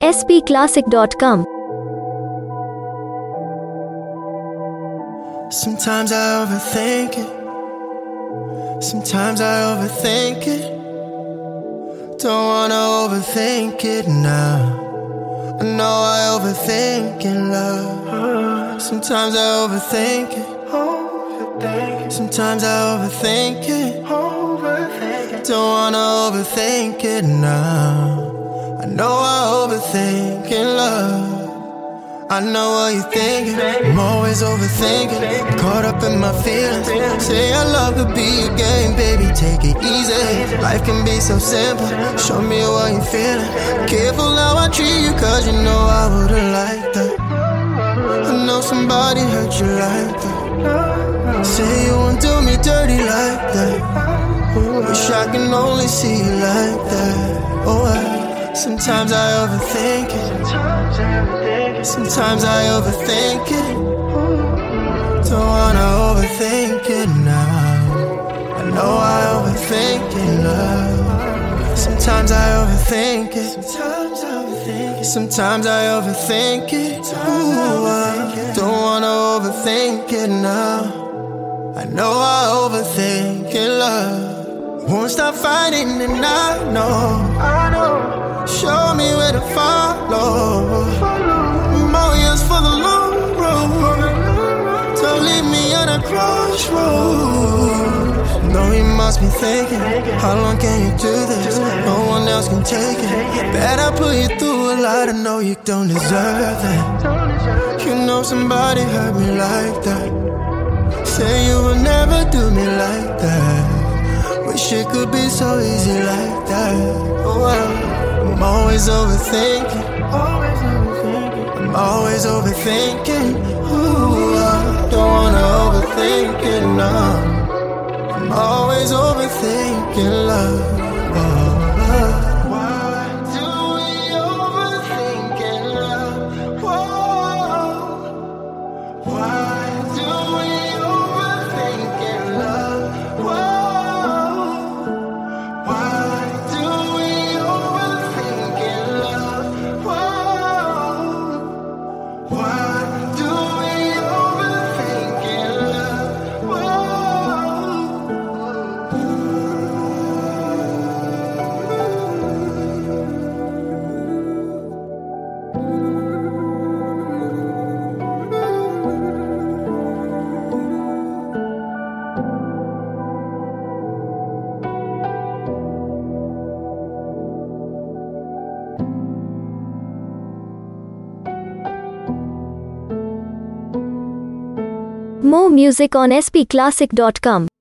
spclassic.com. Sometimes I overthink it. Sometimes I overthink it. Don't wanna overthink it now. I know I overthink in love. Sometimes I overthink it. Sometimes I overthink it. Don't wanna overthink it now. I know I overthink in love. I know what you're thinking. I'm always overthinking, caught up in my feelings. Say our love could be a game, baby, take it easy. Life can be so simple, show me what you're feeling. Careful how I treat you, cause you know I wouldn't like that. I know somebody hurt you like that. Say you won't do me dirty like that. Wish I can only see you like that. Oh, sometimes I overthink it. Sometimes I overthink it. Don't wanna overthink it now. I know I overthink it now. Sometimes I overthink it. Sometimes I overthink it. Ooh, I don't wanna overthink it now. I know I overthink it, love. Won't stop fighting and I know. Show me where to follow. More years for the long road. Don't leave me at a crossroads. No, you must be thinking, how long can you do this? No one else can take it. Bet I put you through a lot, I know you don't deserve it. You know somebody hurt me like that. Say you would never do me like that. Wish it could be so easy like that. Oh well, I'm always overthinking. I'm always overthinking. Ooh, I don't wanna overthink it now. I'm always overthinking love. Oh, love. Why do we overthink in love? Whoa. Why do we overthink in love? Whoa. Why do we overthink in love? Whoa. Why do we overthink in love? Whoa. More music on spclassic.com.